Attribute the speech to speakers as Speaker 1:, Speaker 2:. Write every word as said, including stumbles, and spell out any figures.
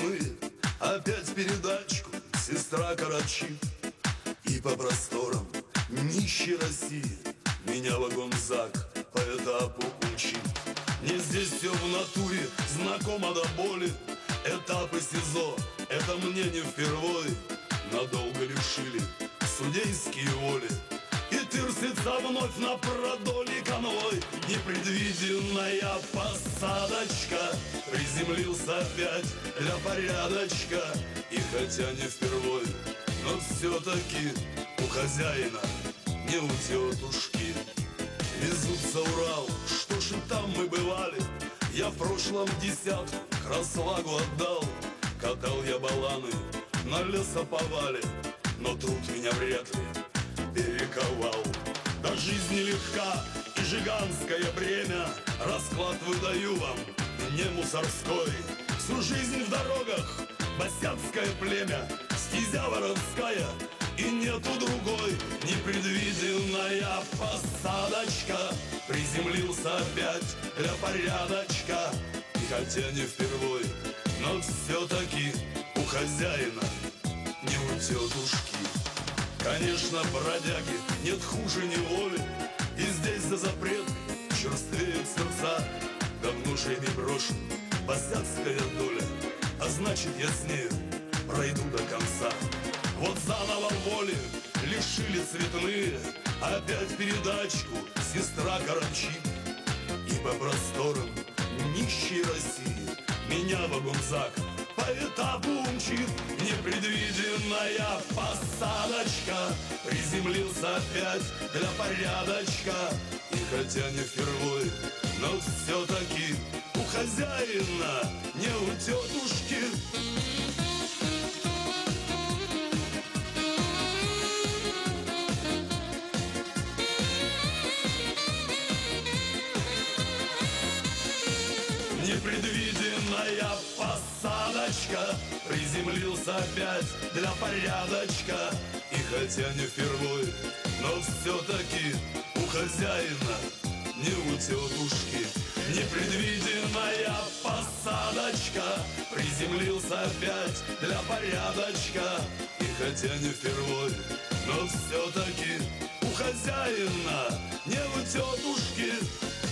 Speaker 1: цветные. Опять передачку сестра корочит. И по просторам нищей России меня вагонзак по этапу учит. Мне здесь все в натуре знакомо до боли. Этапы СИЗО, это мне не впервой. Надолго лишили судейские воли. И тырсится вновь на продоле конвой. Непредвиденная посадочка. Приземлился опять для порядочка. И хотя не впервой, но все-таки у хозяина не у тетушки. Везутся Урал, что ж и там мы бывали. Я в прошлом десятку красвагу отдал. Катал я баланы на лесоповале, но труд меня вряд ли перековал. Да жизнь нелегка и жиганское бремя. Расклад выдаю вам, не мусорской. Всю жизнь в дорогах босяцкое племя, стезя воровская, и нету другой. Непредвиденная посадочка. Приземлился опять для порядочка. И хотя не впервой, но все-таки у хозяина не у тетушки. Конечно, бродяги нет хуже неволи. И здесь за запрет черствеют сердца. Давно же ими брошен босяцкая доля. А значит, я с нею пройду до конца. Вот заново воли лишили цветные. Опять передачку сестра корочит. И по просторам нищей России меня вагонзак по этапу умчит. Непредвиденная посадочка. Приземлился опять для порядочка. И хотя не впервой, но все-таки у хозяина не у тетушки. Непредвиденная посадочка. Приземлился опять для порядочка. И хотя не впервой, но все-таки у хозяина не у тетушки. Непредвиденная посадочка. Приземлился опять для порядочка. И хотя не впервой, но все-таки у хозяина не у тетушки.